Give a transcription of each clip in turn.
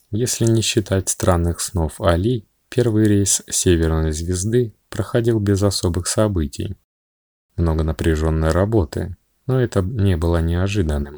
Если не считать странных снов Али, первый рейс Северной звезды проходил без особых событий. Много напряженной работы, но это не было неожиданным.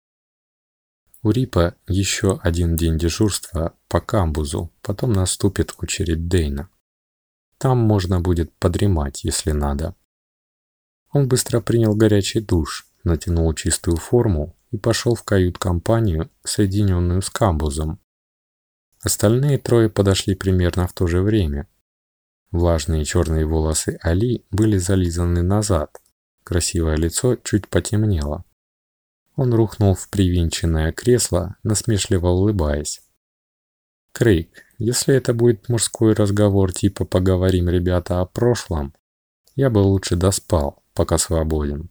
У Рипа еще один день дежурства по камбузу, потом наступит очередь Дэйна. Там можно будет подремать, если надо. Он быстро принял горячий душ, натянул чистую форму и пошел в кают-компанию, соединенную с камбузом. Остальные трое подошли примерно в то же время. Влажные черные волосы Али были зализаны назад, красивое лицо чуть потемнело. Он рухнул в привинченное кресло, насмешливо улыбаясь. «Крейг, если это будет мужской разговор типа «поговорим, ребята, о прошлом», я бы лучше доспал, пока свободен».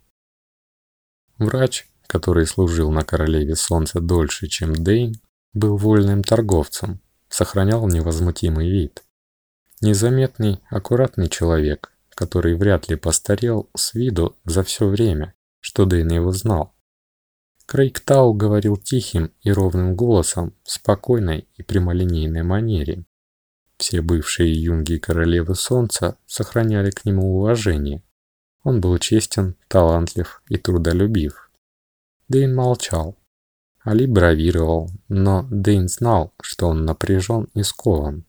Врач, который служил на Королеве Солнца дольше, чем Дэйн, был вольным торговцем, сохранял невозмутимый вид. Незаметный, аккуратный человек, который вряд ли постарел с виду за все время, что Дэйн его знал. Крейг Тау говорил тихим и ровным голосом, в спокойной и прямолинейной манере. Все бывшие юнги Королевы Солнца сохраняли к нему уважение. Он был честен, талантлив и трудолюбив. Дэйн молчал. Али бравировал, но Дэйн знал, что он напряжен и скован.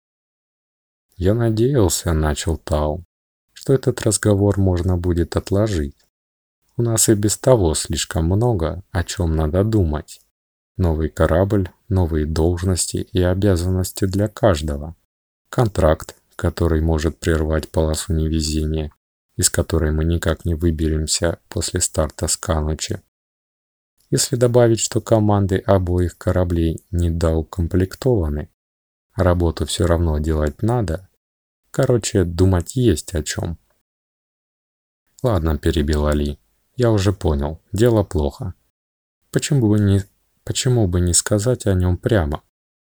«Я надеялся, — начал Тау, — что этот разговор можно будет отложить. У нас и без того слишком много, о чем надо думать. Новый корабль, новые должности и обязанности для каждого. Контракт, который может прервать полосу невезения, из которой мы никак не выберемся после старта с Канучи. Если добавить, что команды обоих кораблей недоукомплектованы, работу все равно делать надо, короче, думать есть о чем». «Ладно, — перебил Али, — я уже понял, дело плохо. Почему бы не сказать о нем прямо?»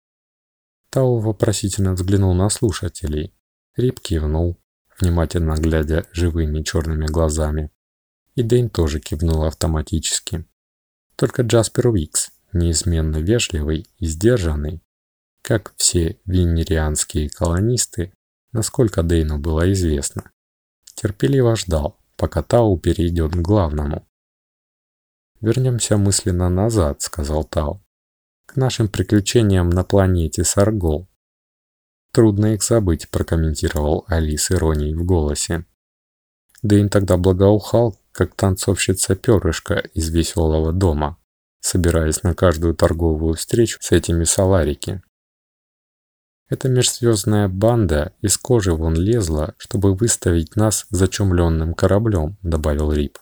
Тау вопросительно взглянул на слушателей. Рип кивнул, внимательно глядя живыми черными глазами. И Дэйн тоже кивнул автоматически. Только Джаспер Уикс, неизменно вежливый и сдержанный, как все венерианские колонисты, насколько Дэйну было известно, терпеливо ждал, пока Тау перейдет к главному. «Вернемся мысленно назад, — сказал Тау, — к нашим приключениям на планете Саргол». «Трудно их забыть, — прокомментировал Али с иронией в голосе. Дэйн тогда благоухал, как танцовщица Перышко из Веселого дома, собираясь на каждую торговую встречу с этими саларики. Эта межзвездная банда из кожи вон лезла, чтобы выставить нас зачумленным кораблем, — добавил Рип.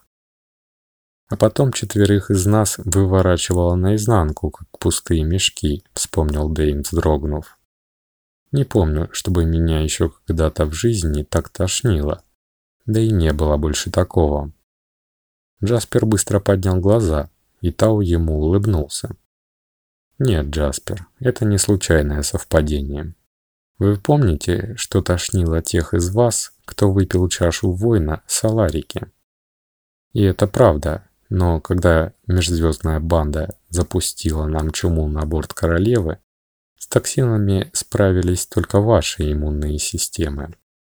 А потом четверых из нас выворачивало наизнанку, как пустые мешки, — вспомнил Дэйн, вздрогнув. Не помню, чтобы меня еще когда-то в жизни так тошнило. Да и не было больше такого. Джаспер быстро поднял глаза, и Тау ему улыбнулся. «Нет, Джаспер, это не случайное совпадение. Вы помните, что тошнило тех из вас, кто выпил чашу воина Саларики? И это правда, но когда межзвездная банда запустила нам чуму на борт Королевы, с токсинами справились только ваши иммунные системы».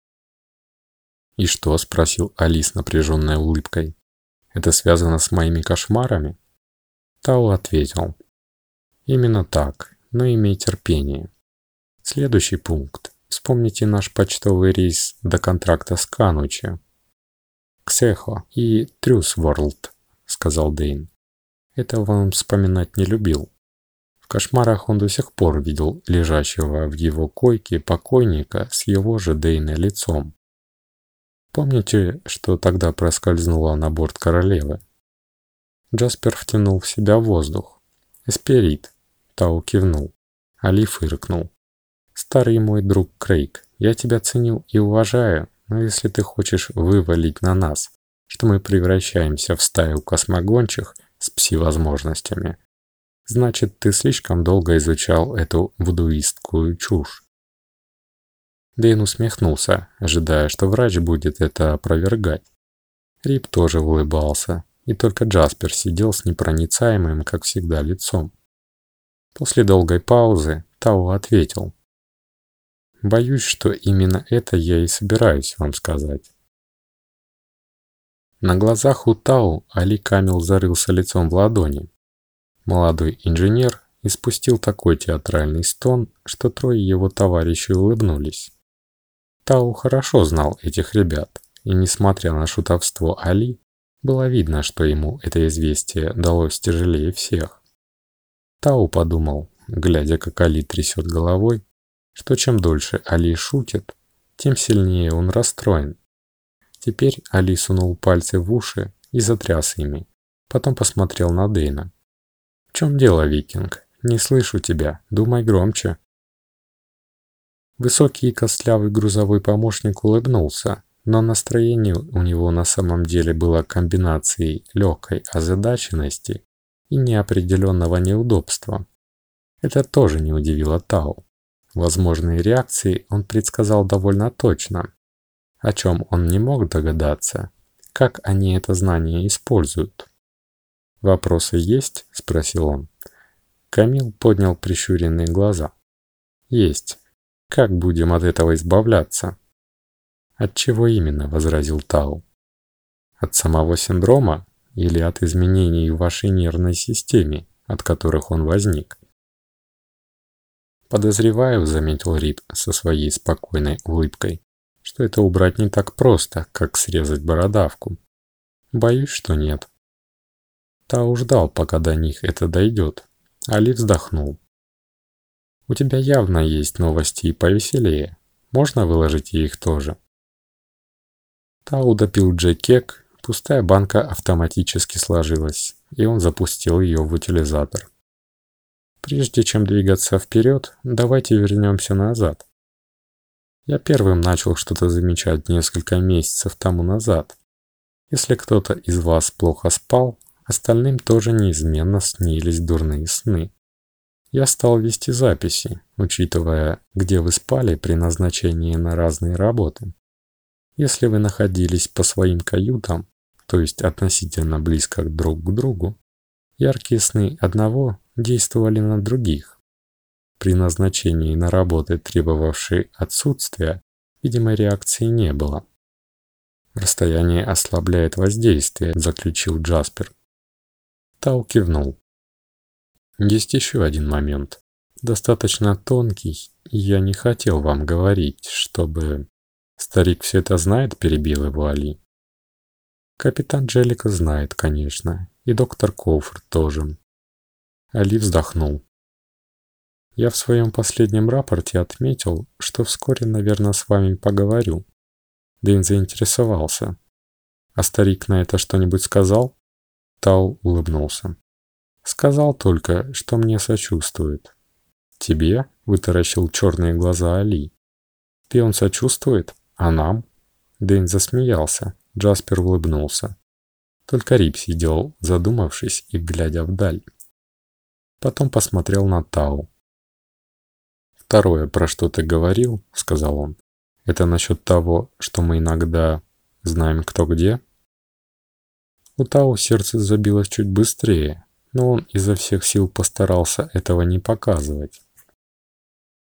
«И что?» — спросил Али с напряженной улыбкой. «Это связано с моими кошмарами?» Тау ответил. «Именно так, но имей терпение. Следующий пункт. Вспомните наш почтовый рейс до контракта с Канучи. Ксехо и Трюсворлд», — сказал Дэйн. Этого он вспоминать не любил. В кошмарах он до сих пор видел лежащего в его койке покойника с его же Дэйна лицом. Помните, что тогда проскользнуло на борт Королевы? Джаспер втянул в себя воздух. «Эсперит», — Тау кивнул. Али фыркнул. «Старый мой друг Крейг, я тебя ценю и уважаю, но если ты хочешь вывалить на нас, что мы превращаемся в стаю космогончих с пси-возможностями, значит, ты слишком долго изучал эту вудуистскую чушь». Дэйн усмехнулся, ожидая, что врач будет это опровергать. Рип тоже улыбался, и только Джаспер сидел с непроницаемым, как всегда, лицом. После долгой паузы Тао ответил: «Боюсь, что именно это я и собираюсь вам сказать». На глазах у Тао Али Камил зарылся лицом в ладони. Молодой инженер испустил такой театральный стон, что трое его товарищей улыбнулись. Тао хорошо знал этих ребят, и несмотря на шутовство Али, было видно, что ему это известие далось тяжелее всех. Тао подумал, глядя, как Али трясет головой, что чем дольше Али шутит, тем сильнее он расстроен. Теперь Али сунул пальцы в уши и затряс ими, потом посмотрел на Дэйна. «В чем дело, викинг? Не слышу тебя, думай громче». Высокий и костлявый грузовой помощник улыбнулся, но настроение у него на самом деле было комбинацией легкой озадаченности и неопределенного неудобства. Это тоже не удивило Тао. Возможные реакции он предсказал довольно точно. О чем он не мог догадаться, как они это знание используют. «Вопросы есть?» – спросил он. Камил поднял прищуренные глаза. «Есть. Как будем от этого избавляться?» «От чего именно?» – возразил Тао. «От самого синдрома или от изменений в вашей нервной системе, от которых он возник?» «Подозреваю», – заметил Рид со своей спокойной улыбкой, «что это убрать не так просто, как срезать бородавку. Боюсь, что нет». Тао ждал, пока до них это дойдет. Али вздохнул. «У тебя явно есть новости и повеселее. Можно выложить их тоже?» Тао допил джей-кек, пустая банка автоматически сложилась, и он запустил ее в утилизатор. «Прежде чем двигаться вперед, давайте вернемся назад. Я первым начал что-то замечать несколько месяцев тому назад. Если кто-то из вас плохо спал, остальным тоже неизменно снились дурные сны. Я стал вести записи, учитывая, где вы спали при назначении на разные работы. Если вы находились по своим каютам, то есть относительно близко друг к другу, яркие сны одного действовали на других. При назначении на работы, требовавшие отсутствия, видимой реакции не было. «Расстояние ослабляет воздействие», — заключил Джаспер. Тао кивнул. «Есть еще один момент. Достаточно тонкий, и я не хотел вам говорить, чтобы...» «Старик все это знает?» — перебил его Али. «Капитан Джеллика знает, конечно, и доктор Коуфорд тоже». Али вздохнул. «Я в своем последнем рапорте отметил, что вскоре, наверное, с вами поговорю». Дэйн заинтересовался. «А старик на это что-нибудь сказал?» Тао улыбнулся. «Сказал только, что мне сочувствует». «Тебе?» — вытаращил черные глаза Али. «Ты он сочувствует? А нам?» Дэйн засмеялся. Джаспер улыбнулся. Только Рип сидел, задумавшись и глядя вдаль. Потом посмотрел на Тао. «Второе, про что ты говорил, — сказал он, — это насчет того, что мы иногда знаем, кто где?» У Тао сердце забилось чуть быстрее, но он изо всех сил постарался этого не показывать.